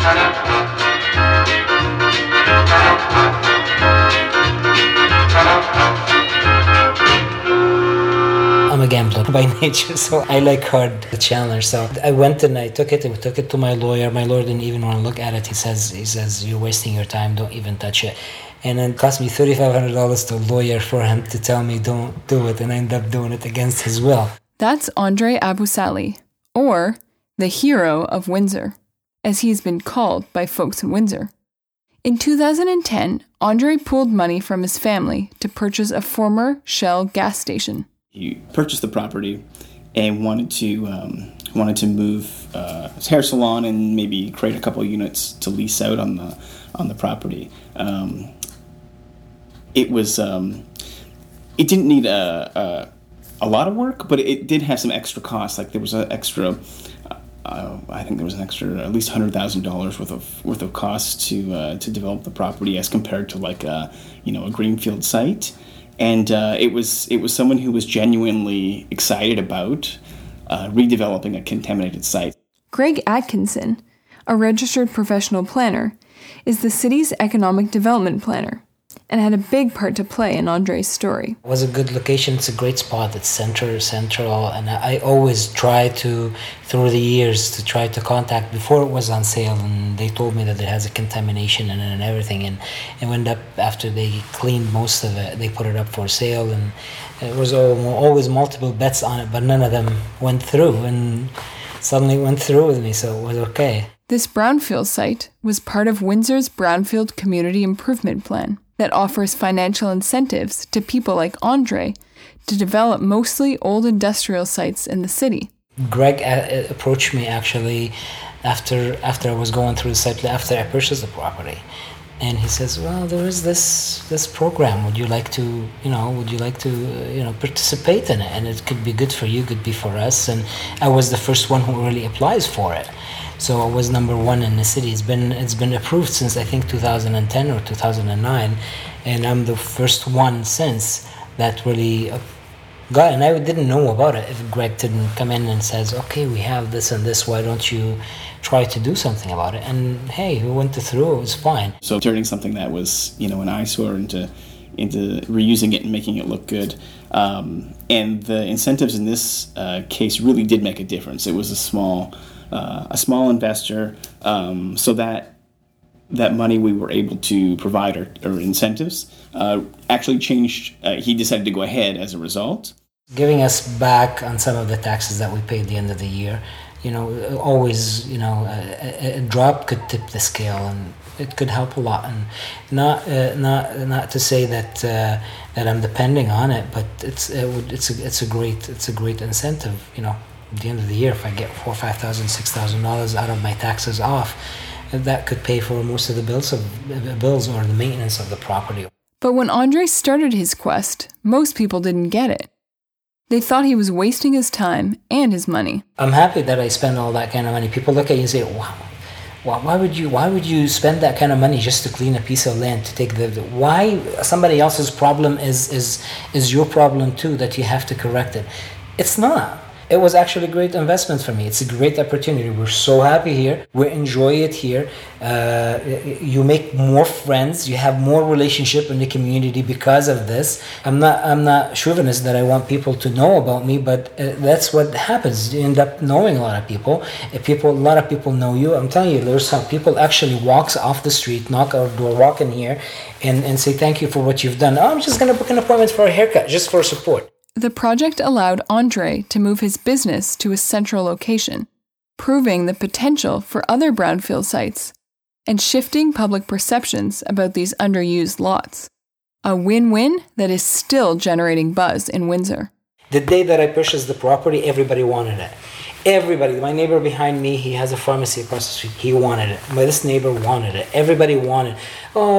I'm a gambler by nature, so I like hard challenge. So I went and I took it, and we took it to my lawyer. My lawyer didn't even want to look at it. He says, you're wasting your time, don't even touch it. And then it cost me $3,500 to a lawyer for him to tell me don't do it, and I ended up doing it against his will. That's Andre Abusali, or the hero of Windsor, as he's been called by folks in Windsor. In 2010, Andre pooled money from his family to purchase a former Shell gas station. He purchased the property and wanted to move his hair salon and maybe create a couple of units to lease out on the property. It didn't need a lot of work, but it did have some extra costs. Like there was an extra, I think there was an extra at least $100,000 worth of costs to develop the property as compared to like a greenfield site. And it was someone who was genuinely excited about redeveloping a contaminated site. Greg Atkinson, a registered professional planner, is the city's economic development planner and had a big part to play in Andre's story. It was a good location. It's a great spot. It's central, and I always try to, through the years, to try to contact before it was on sale, and they told me that it has a contamination in it and everything, and it ended up, after they cleaned most of it, they put it up for sale, and it was always multiple bets on it, but none of them went through, and suddenly went through with me, so it was okay. This brownfield site was part of Windsor's Brownfield Community Improvement Plan that offers financial incentives to people like Andre to develop mostly old industrial sites in the city. Greg approached me actually after I was going through the site, after I purchased the property. And he says, well, there is this program. Would you like to participate in it? And it could be good for you, could be for us. And I was the first one who really applies for it. So I was number one in the city. It's been approved since I think 2010 or 2009, and I'm the first one since that really got. And I didn't know about it if Greg didn't come in and says, "Okay, we have this and this. Why don't you try to do something about it?" And hey, we went through. It was fine. So turning something that was an eyesore into reusing it and making it look good. And the incentives in this case really did make a difference. It was a small investor, so that money we were able to provide or incentives actually changed. He decided to go ahead as a result, giving us back on some of the taxes that we paid at the end of the year. Always, a drop could tip the scale, and it could help a lot. And not to say that I'm depending on it, but it's a great incentive. At the end of the year, if I get $4,000, $5,000, $6,000 out of my taxes off, that could pay for most of the bills or the maintenance of the property. But when Andre started his quest, most people didn't get it. They thought he was wasting his time and his money. I'm happy that I spend all that kind of money. People look at you and say, "Wow, why would you spend that kind of money just to clean a piece of land, to take why somebody else's problem is your problem too, that you have to correct it?" It's not. It was actually a great investment for me. It's a great opportunity. We're so happy here. We enjoy it here. You make more friends. You have more relationship in the community because of this. I'm not chauvinist that I want people to know about me, but that's what happens. You end up knowing a lot of people. A lot of people know you. I'm telling you, there's some people actually walks off the street, knock our door, walk in here, and say thank you for what you've done. Oh, I'm just going to book an appointment for a haircut, just for support. The project allowed Andre to move his business to a central location, proving the potential for other brownfield sites and shifting public perceptions about these underused lots. A win-win that is still generating buzz in Windsor. The day that I purchased the property, everybody wanted it. Everybody. My neighbor behind me, he has a pharmacy across the street. He wanted it. This neighbor wanted it. Everybody wanted it. Oh,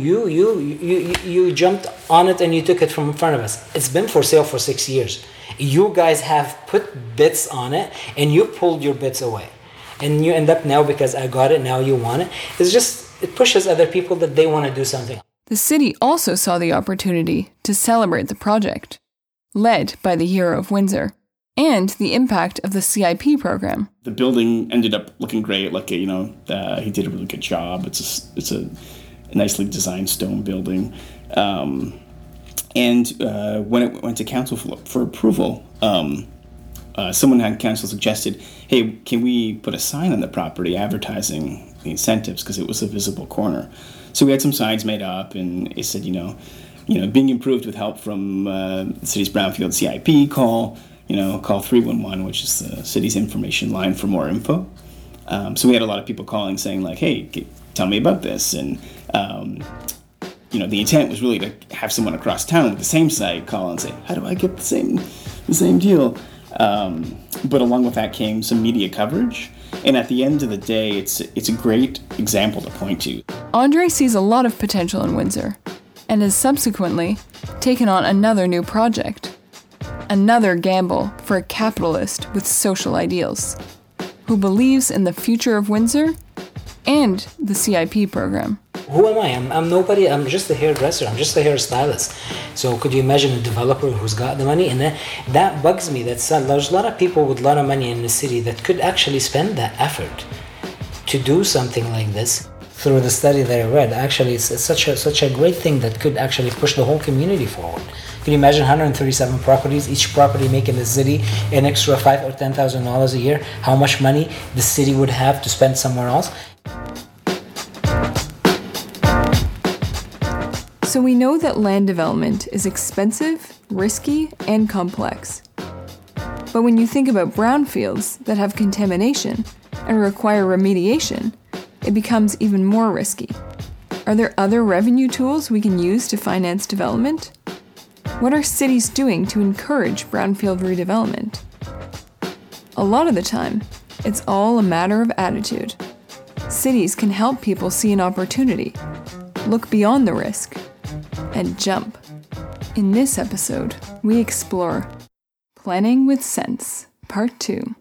you jumped on it and you took it from in front of us. It's been for sale for 6 years. You guys have put bits on it and you pulled your bits away. And you end up now, because I got it, now you want it. It pushes other people that they want to do something. The city also saw the opportunity to celebrate the project, led by the hero of Windsor, and the impact of the CIP program. The building ended up looking great. Like, he did a really good job. It's a nicely designed stone building. And when it went to council for approval, someone on council suggested, hey, can we put a sign on the property advertising the incentives, because it was a visible corner. So we had some signs made up, and it said, being improved with help from the city's Brownfield CIP, call 311, which is the city's information line for more info. So we had a lot of people calling saying, like, hey, tell me about this. And, the intent was really to have someone across town with the same site call and say, how do I get the same deal? But along with that came some media coverage. And at the end of the day, it's a great example to point to. Andre sees a lot of potential in Windsor and has subsequently taken on another new project. Another gamble for a capitalist with social ideals who believes in the future of Windsor and the CIP program. Who am I? I'm nobody. I'm just a hairdresser. I'm just a hairstylist. So could you imagine a developer who's got the money? And that bugs me. There's a lot of people with a lot of money in the city that could actually spend that effort to do something like this. Through the study that I read, actually, it's such a great thing that could actually push the whole community forward. Can you imagine 137 properties, each property making the city an extra $5,000 or $10,000 a year? How much money the city would have to spend somewhere else? So we know that land development is expensive, risky, and complex. But when you think about brownfields that have contamination and require remediation, it becomes even more risky. Are there other revenue tools we can use to finance development? What are cities doing to encourage brownfield redevelopment? A lot of the time, it's all a matter of attitude. Cities can help people see an opportunity, look beyond the risk, and jump. In this episode, we explore Planning with Sense, Part 2.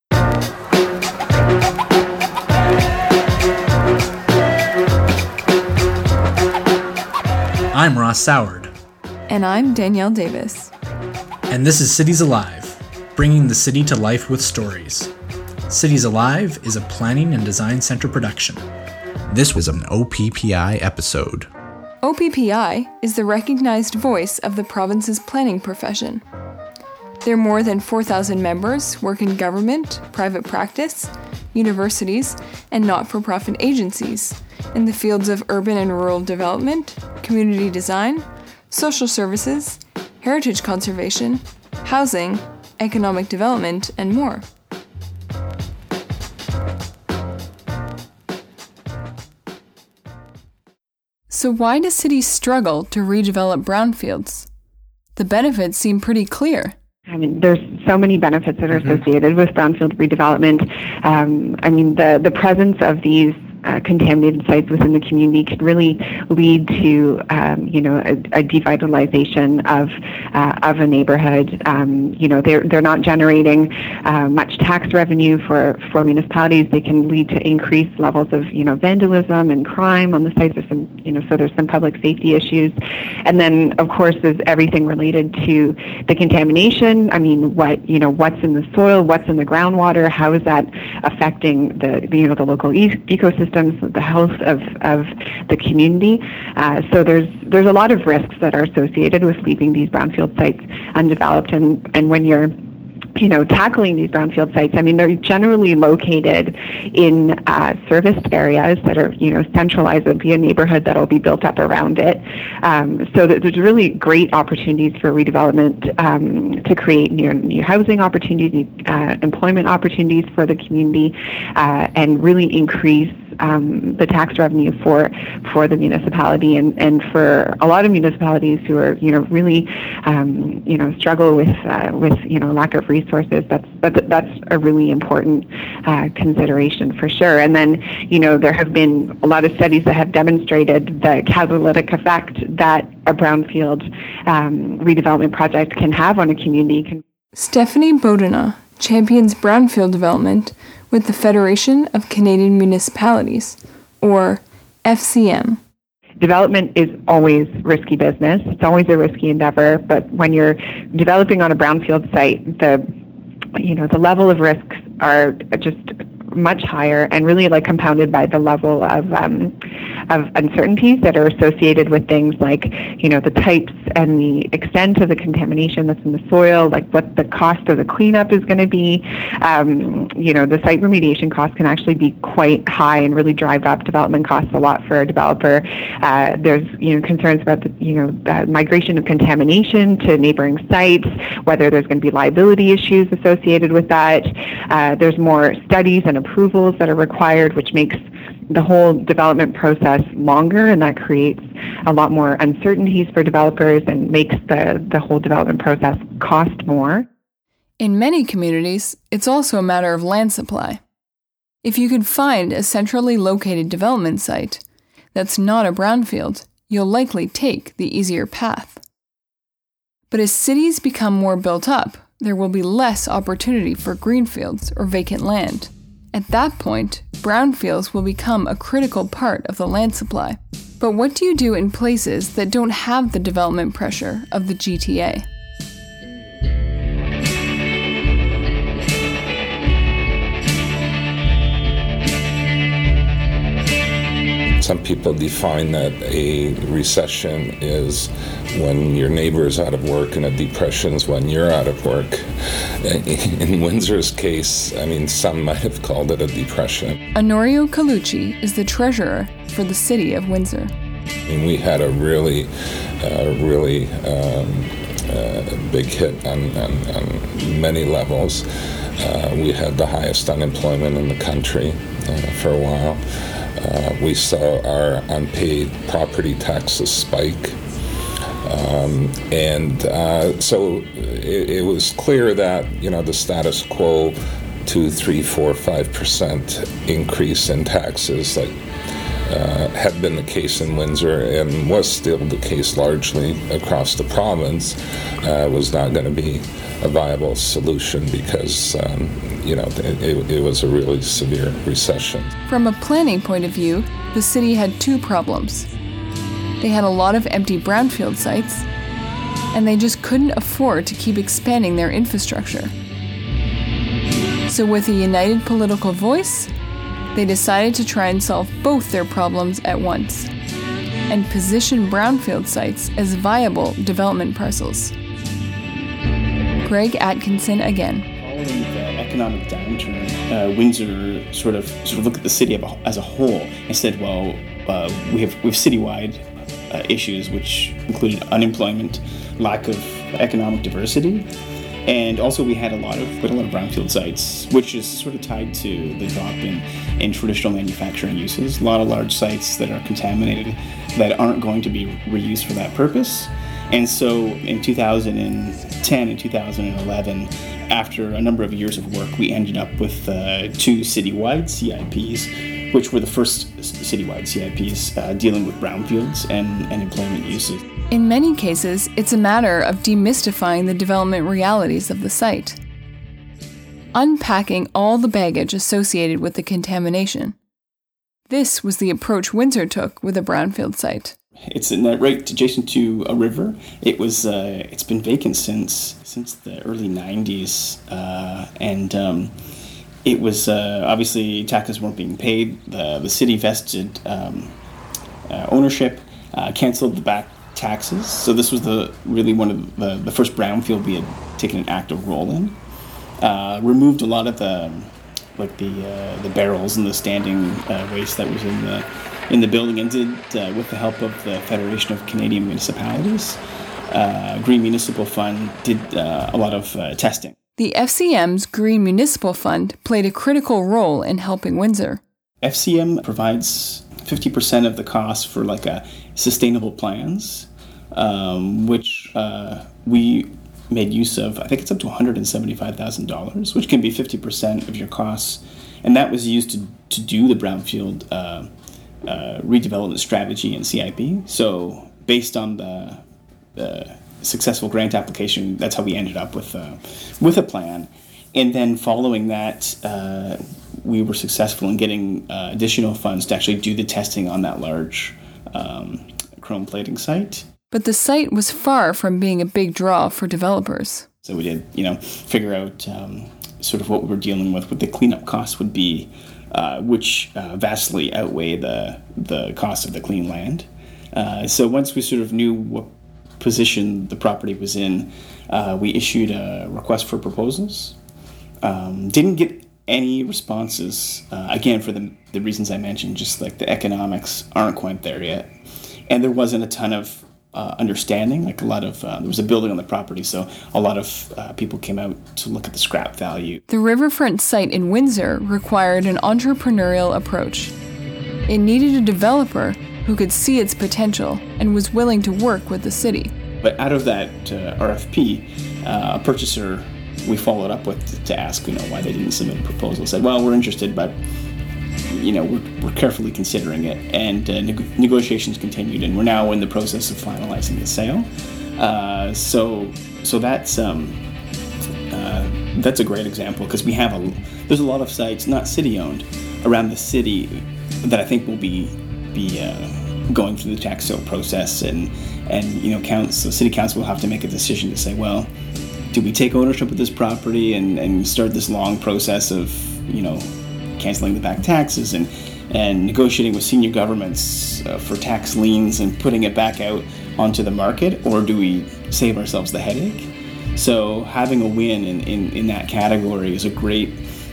I'm Ross Soward. And I'm Danielle Davis. And this is Cities Alive, bringing the city to life with stories. Cities Alive is a planning and design center production. This was an OPPI episode. OPPI is the recognized voice of the province's planning profession. Their more than 4,000 members work in government, private practice, universities, and not-for-profit agencies in the fields of urban and rural development, community design, social services, heritage conservation, housing, economic development, and more. So why do cities struggle to redevelop brownfields? The benefits seem pretty clear. I mean, there's so many benefits that are associated with brownfield redevelopment. The presence of these contaminated sites within the community could really lead to, a devitalization of a neighborhood. They're not generating much tax revenue for municipalities. They can lead to increased levels of, vandalism and crime on the sites. There's some public safety issues. And then, of course, there's everything related to the contamination. I mean, what's in the soil, what's in the groundwater, how is that affecting the local ecosystem, the health of the community. So there's a lot of risks that are associated with leaving these brownfield sites undeveloped. And when you're tackling these brownfield sites, I mean, they're generally located in serviced areas that are, centralized. There'll be a neighborhood that'll be built up around it. So there's really great opportunities for redevelopment to create new housing opportunities, employment opportunities for the community, and really increase the tax revenue for the municipality and for a lot of municipalities who are really struggle with lack of resources. That's a really important consideration for sure. And then there have been a lot of studies that have demonstrated the catalytic effect that a brownfield redevelopment project can have on a community. Stephanie Bodena champions brownfield development with the Federation of Canadian Municipalities, or FCM. Development is always risky business. It's always a risky endeavor, but when you're developing on a brownfield site, the the level of risks are just much higher, and really compounded by the level of uncertainties that are associated with things like, the types and the extent of the contamination that's in the soil, like what the cost of the cleanup is going to be. The site remediation costs can actually be quite high and really drive up development costs a lot for a developer. There's, concerns about the migration of contamination to neighboring sites, whether there's going to be liability issues associated with that. There's more studies and approvals that are required, which makes the whole development process longer, and that creates a lot more uncertainties for developers and makes the whole development process cost more. In many communities, it's also a matter of land supply. If you can find a centrally located development site that's not a brownfield, you'll likely take the easier path. But as cities become more built up, there will be less opportunity for greenfields or vacant land. At that point, brownfields will become a critical part of the land supply. But what do you do in places that don't have the development pressure of the GTA? Some people define that a recession is when your neighbor is out of work, and a depression is when you're out of work. In Windsor's case, some might have called it a depression. Honorio Colucci is the treasurer for the city of Windsor. We had a really big hit on many levels. We had the highest unemployment in the country for a while. We saw our unpaid property taxes spike. So it was clear that, the status quo 2, 3, 4, 5% increase in taxes had been the case in Windsor and was still the case largely across the province, was not going to be a viable solution because, it was a really severe recession. From a planning point of view, the city had two problems. They had a lot of empty brownfield sites, and they just couldn't afford to keep expanding their infrastructure. So with a united political voice, they decided to try and solve both their problems at once, and position brownfield sites as viable development parcels. Greg Atkinson again. Following the economic downturn, Windsor sort of looked at the city as a whole and said, we have citywide issues, which included unemployment, lack of economic diversity, and also we had a lot of brownfield sites, which is sort of tied to the drop in traditional manufacturing uses. A lot of large sites that are contaminated that aren't going to be reused for that purpose. And so in 2010 and 2011, after a number of years of work, we ended up with 2 citywide CIPs, which were the first citywide CIPs dealing with brownfields and employment uses. In many cases, it's a matter of demystifying the development realities of the site, unpacking all the baggage associated with the contamination. This was the approach Windsor took with a brownfield site. It's right adjacent to a river. It was. It's been vacant since the early 90s, and it was obviously taxes weren't being paid. The city vested ownership, canceled the back taxes. So this was really one of the first brownfield we had taken an active role in. Removed a lot of the barrels and the standing waste that was in the building, and did with the help of the Federation of Canadian Municipalities, Green Municipal Fund did a lot of testing. The FCM's Green Municipal Fund played a critical role in helping Windsor. FCM provides 50% of the cost for sustainable plans, which we made use of. I think it's up to $175,000, which can be 50% of your costs, and that was used to do the brownfield redevelopment strategy and CIP. So based on the successful grant application, that's how we ended up with a plan. And then following that, we were successful in getting additional funds to actually do the testing on that large chrome plating site. But the site was far from being a big draw for developers. So we did, figure out sort of what we were dealing with, what the cleanup costs would be, which vastly outweigh the cost of the clean land. So once we sort of knew what position the property was in, we issued a request for proposals. Didn't get any responses, again, for the reasons I mentioned, just like the economics aren't quite there yet. And there wasn't a ton of understanding, like a lot of, there was a building on the property, so a lot of people came out to look at the scrap value. The riverfront site in Windsor required an entrepreneurial approach. It needed a developer who could see its potential and was willing to work with the city. But out of that RFP, a purchaser we followed up with to ask, why they didn't submit a proposal. Said, well, we're interested, but we're carefully considering it. And negotiations continued, and we're now in the process of finalizing the sale. So that's a great example, because there's a lot of sites, not city owned, around the city that I think will be going through the tax sale process, and city council will have to make a decision to say, well, do we take ownership of this property and start this long process of canceling the back taxes and negotiating with senior governments for tax liens and putting it back out onto the market, or do we save ourselves the headache? So having a win in that category is a great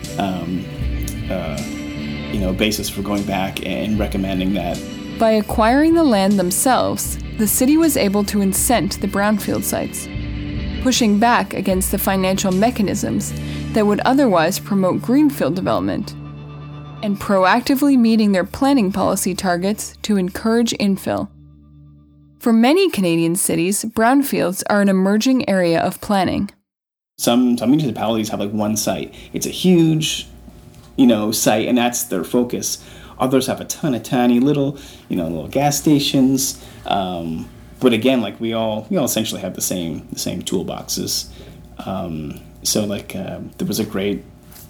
basis for going back and recommending that. By acquiring the land themselves, the city was able to incent the brownfield sites, pushing back against the financial mechanisms that would otherwise promote greenfield development, and proactively meeting their planning policy targets to encourage infill. For many Canadian cities, brownfields are an emerging area of planning. Some municipalities have like one site. It's a huge, site, and that's their focus. Others have a ton of tiny little gas stations. But again, like we all essentially have the same toolboxes. So there was a great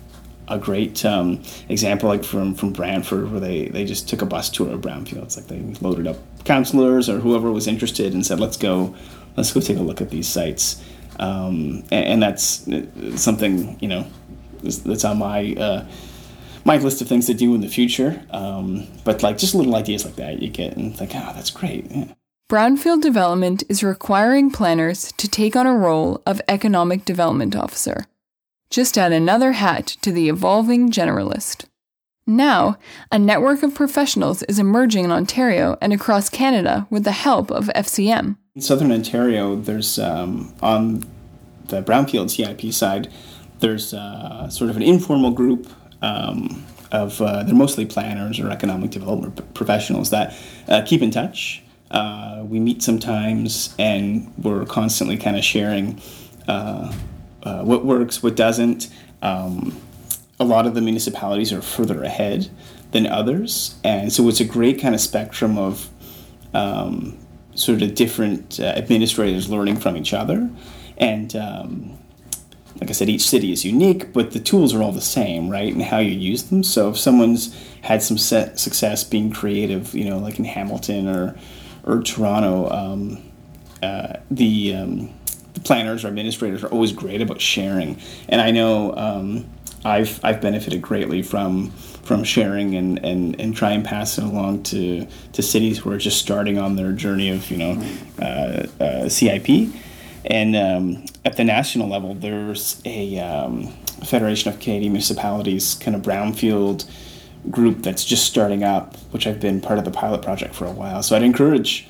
example, like from Brantford, where they just took a bus tour of brownfields. Like they loaded up councillors or whoever was interested and said, let's go take a look at these sites. And that's something that's on my list of things to do in the future. But like just little ideas like that you get, and think, that's great. Yeah. Brownfield development is requiring planners to take on a role of economic development officer. Just add another hat to the evolving generalist. Now, a network of professionals is emerging in Ontario and across Canada with the help of FCM. In Southern Ontario, there's, on the Brownfield CIP side, there's sort of an informal group they're mostly planners or economic development professionals that keep in touch. We meet sometimes, and we're constantly kind of sharing what works, what doesn't. A lot of the municipalities are further ahead than others, and so it's a great kind of spectrum of sort of different administrators learning from each other. And like I said, each city is unique, but the tools are all the same, right? And how you use them. So if someone's had some success being creative, like in Hamilton or Toronto, the planners or administrators are always great about sharing. And I know I've benefited greatly from sharing and try and pass it along to cities who are just starting on their journey of CIP. And at the national level, there's a Federation of Canadian Municipalities kind of brownfield group that's just starting up, which I've been part of the pilot project for a while. So I'd encourage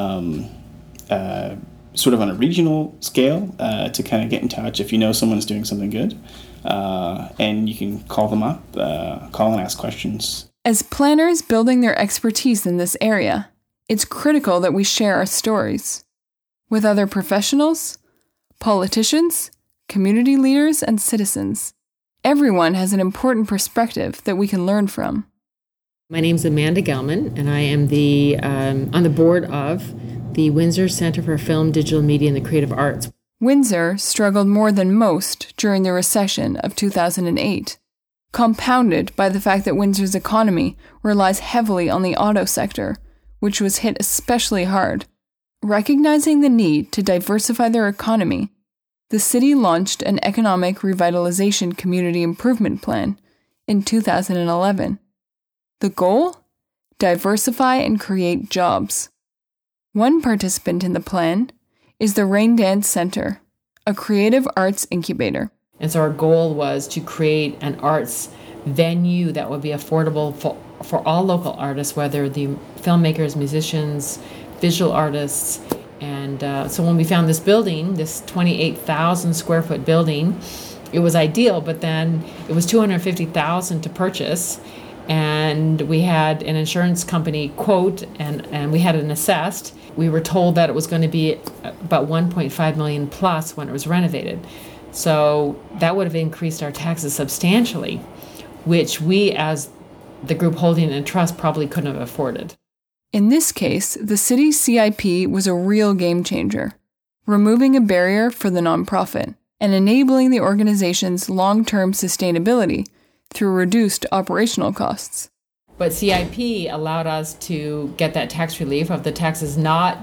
sort of on a regional scale to kind of get in touch if you know someone's doing something good, and you can call them up, call and ask questions. As planners building their expertise in this area, it's critical that we share our stories with other professionals, politicians, community leaders, and citizens. Everyone has an important perspective that we can learn from. My name's Amanda Gelman, and I am on the board of the Windsor Centre for Film, Digital Media, and the Creative Arts. Windsor struggled more than most during the recession of 2008, compounded by the fact that Windsor's economy relies heavily on the auto sector, which was hit especially hard. Recognizing the need to diversify their economy, the city launched an Economic Revitalization Community Improvement Plan in 2011. The goal? Diversify and create jobs. One participant in the plan is the Rain Dance Center, a creative arts incubator. And so our goal was to create an arts venue that would be affordable for all local artists, whether the filmmakers, musicians, visual artists. And so when we found this building, this 28,000 square foot building, it was ideal, but then it was $250,000 to purchase. And we had an insurance company quote, and we had it assessed. We were told that it was going to be about $1.5 million plus when it was renovated. So that would have increased our taxes substantially, which we as the group holding in trust probably couldn't have afforded. In this case, the city's CIP was a real game changer, removing a barrier for the nonprofit and enabling the organization's long-term sustainability through reduced operational costs. But CIP allowed us to get that tax relief of the taxes not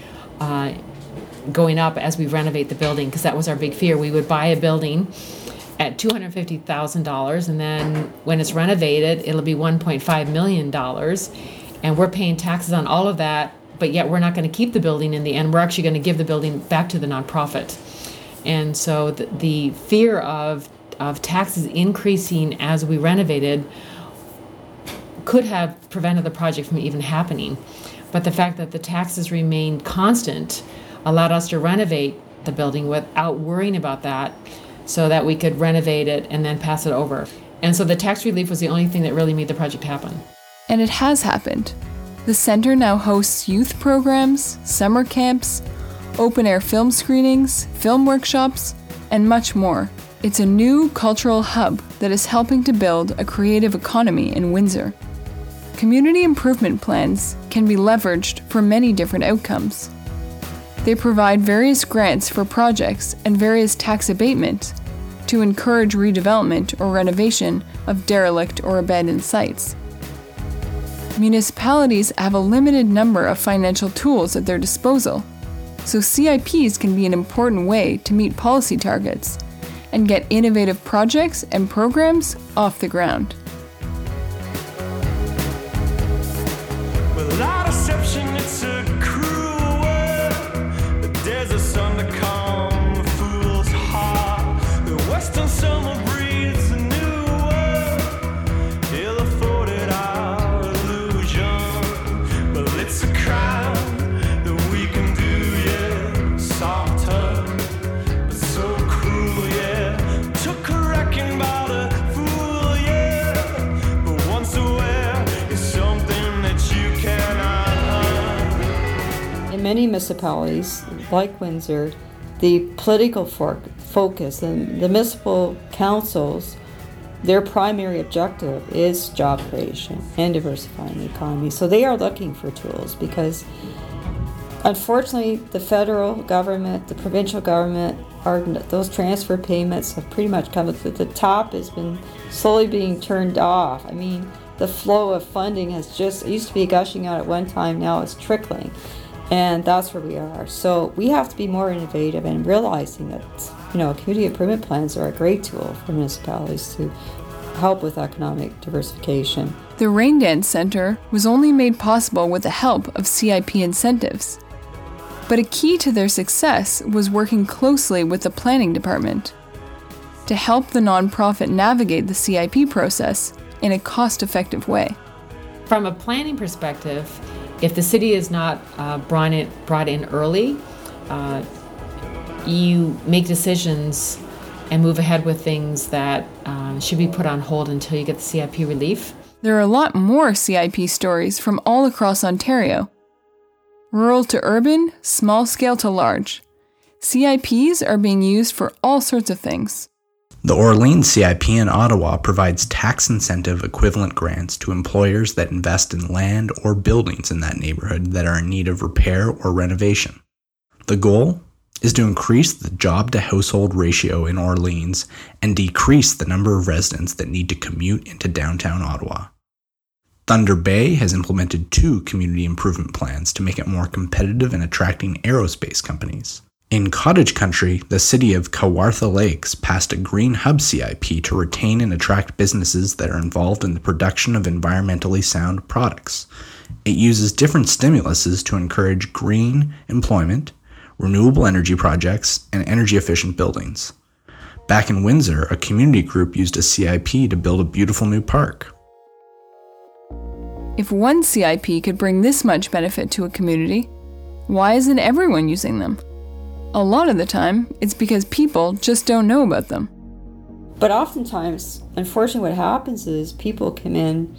going up as we renovate the building, because that was our big fear. We would buy a building at $250,000, and then when it's renovated, it'll be $1.5 million, and we're paying taxes on all of that, but yet we're not going to keep the building in the end. We're actually going to give the building back to the nonprofit. And so the fear of taxes increasing as we renovated could have prevented the project from even happening. But the fact that the taxes remained constant allowed us to renovate the building without worrying about that, so that we could renovate it and then pass it over. And so the tax relief was the only thing that really made the project happen. And it has happened. The center now hosts youth programs, summer camps, open-air film screenings, film workshops, and much more. It's a new cultural hub that is helping to build a creative economy in Windsor. Community improvement plans can be leveraged for many different outcomes. They provide various grants for projects and various tax abatement to encourage redevelopment or renovation of derelict or abandoned sites. Municipalities have a limited number of financial tools at their disposal, so CIPs can be an important way to meet policy targets and get innovative projects and programs off the ground. Without exception, it's a cruel world. But there's a sun to calm a fool's heart. The western summer breathes a new world. Ill afforded our illusion. But it's a crime that we can do, yeah. Soft touch, but so cruel, yeah. Took a wrecking by the fool, yeah. But once aware is something that you cannot hide. In many municipalities, like Windsor, the political focus and the municipal councils, their primary objective is job creation and diversifying the economy. So they are looking for tools because, unfortunately, the federal government, the provincial government, those transfer payments have pretty much come to the top, has been slowly being turned off. I mean, the flow of funding has just, it used to be gushing out at one time, now it's trickling. And that's where we are. So we have to be more innovative and realizing that, community improvement plans are a great tool for municipalities to help with economic diversification. The Rain Dance Center was only made possible with the help of CIP incentives. But a key to their success was working closely with the planning department to help the nonprofit navigate the CIP process in a cost-effective way. From a planning perspective, if the city is not brought in early, you make decisions and move ahead with things that should be put on hold until you get the CIP relief. There are a lot more CIP stories from all across Ontario. Rural to urban, small scale to large. CIPs are being used for all sorts of things. The Orleans CIP in Ottawa provides tax incentive equivalent grants to employers that invest in land or buildings in that neighborhood that are in need of repair or renovation. The goal is to increase the job-to-household ratio in Orleans and decrease the number of residents that need to commute into downtown Ottawa. Thunder Bay has implemented 2 community improvement plans to make it more competitive in attracting aerospace companies. In Cottage Country, the city of Kawartha Lakes passed a Green Hub CIP to retain and attract businesses that are involved in the production of environmentally sound products. It uses different stimuluses to encourage green employment, renewable energy projects, and energy-efficient buildings. Back in Windsor, a community group used a CIP to build a beautiful new park. If one CIP could bring this much benefit to a community, why isn't everyone using them? A lot of the time, it's because people just don't know about them. But oftentimes, unfortunately, what happens is people come in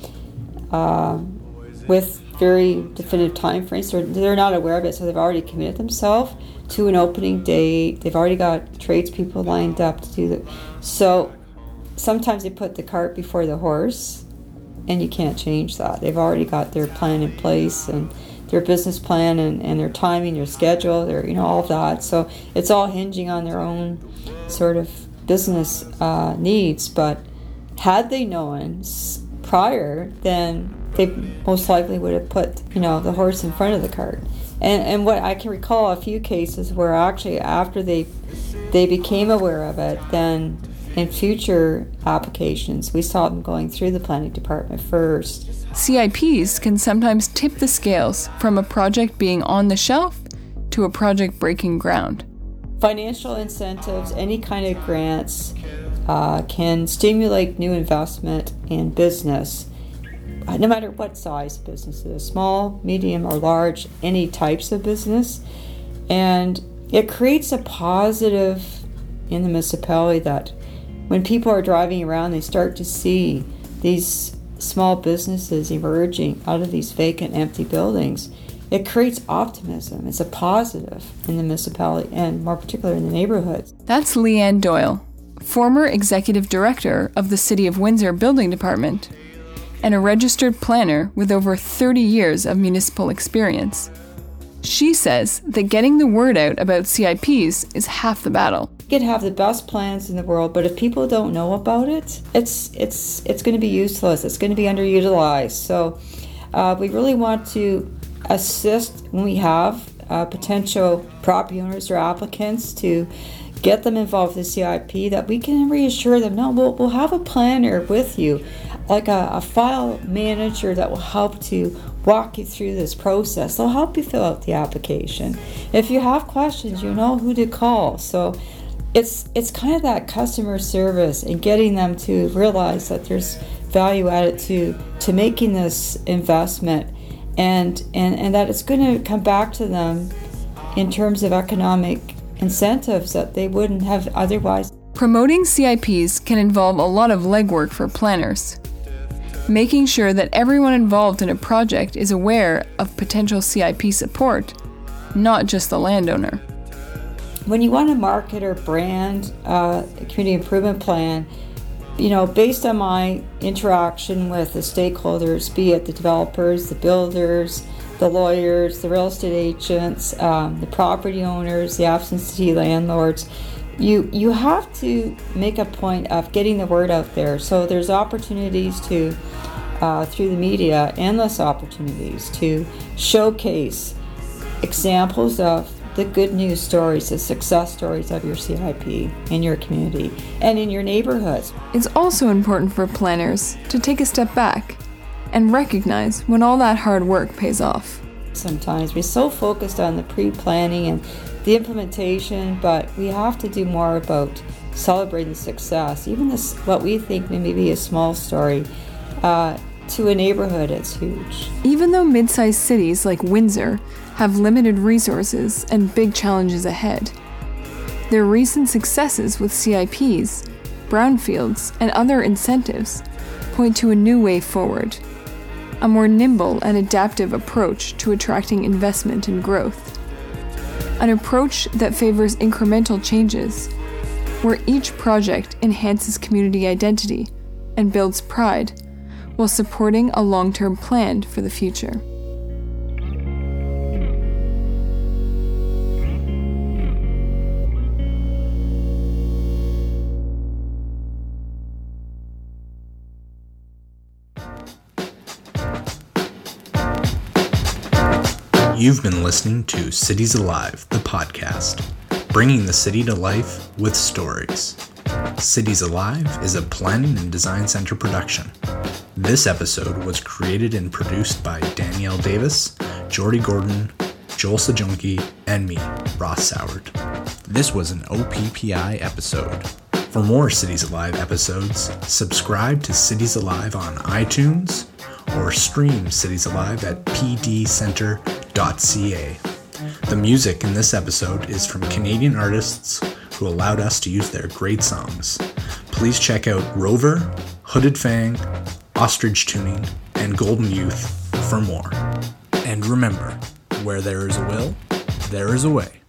with very definitive time frames. They're not aware of it, so they've already committed themselves to an opening date. They've already got tradespeople lined up to do that. So sometimes they put the cart before the horse, and you can't change that. They've already got their plan in place and their business plan and their timing, their schedule, all of that. So it's all hinging on their own sort of business needs. But had they known prior, then they most likely would have put, the horse in front of the cart. And what I can recall a few cases where actually after they became aware of it, then in future applications, we saw them going through the planning department first. CIPs can sometimes tip the scales from a project being on the shelf to a project breaking ground. Financial incentives, any kind of grants, can stimulate new investment in business, no matter what size business it is, small, medium, or large, any types of business. And it creates a positive in the municipality that when people are driving around, they start to see these small businesses emerging out of these vacant, empty buildings. It creates optimism. It's a positive in the municipality and more particularly in the neighborhoods. That's Leanne Doyle, former executive director of the City of Windsor Building Department and a registered planner with over 30 years of municipal experience. She says that getting the word out about CIPs is half the battle. You could have the best plans in the world, but if people don't know about it, it's going to be useless. It's going to be underutilized. So we really want to assist when we have potential property owners or applicants to get them involved with the CIP, that we can reassure them, no, we'll have a planner with you, like a file manager that will help to walk you through this process. They'll help you fill out the application. If you have questions, you know who to call. So it's kind of that customer service and getting them to realize that there's value added to making this investment and that it's going to come back to them in terms of economic incentives that they wouldn't have otherwise. Promoting CIPs can involve a lot of legwork for planners. Making sure that everyone involved in a project is aware of potential CIP support, not just the landowner. When you want to market or brand a community improvement plan, based on my interaction with the stakeholders, be it the developers, the builders, the lawyers, the real estate agents, the property owners, the absentee landlords, you have to make a point of getting the word out there. So there's opportunities to, through the media, endless opportunities to showcase examples of the good news stories, the success stories of your CIP in your community and in your neighborhoods. It's also important for planners to take a step back and recognize when all that hard work pays off. Sometimes we're so focused on the pre-planning and the implementation, but we have to do more about celebrating success. Even this, what we think may be a small story, to a neighborhood, it's huge. Even though mid-sized cities like Windsor have limited resources and big challenges ahead, their recent successes with CIPs, brownfields, and other incentives point to a new way forward, a more nimble and adaptive approach to attracting investment and growth. An approach that favors incremental changes, where each project enhances community identity and builds pride, while supporting a long-term plan for the future. You've been listening to Cities Alive, the podcast. bringing the city to life with stories. Cities Alive is a Planning and Design Center production. This episode was created and produced by Danielle Davis, Jordy Gordon, Joel Sajunki, and me, Ross Soward. This was an OPPI episode. For more Cities Alive episodes, subscribe to Cities Alive on iTunes or stream Cities Alive at pdcenter.ca. The music in this episode is from Canadian artists who allowed us to use their great songs. Please check out Rover, Hooded Fang, Ostrich Tuning, and Golden Youth for more. And remember, where there is a will, there is a way.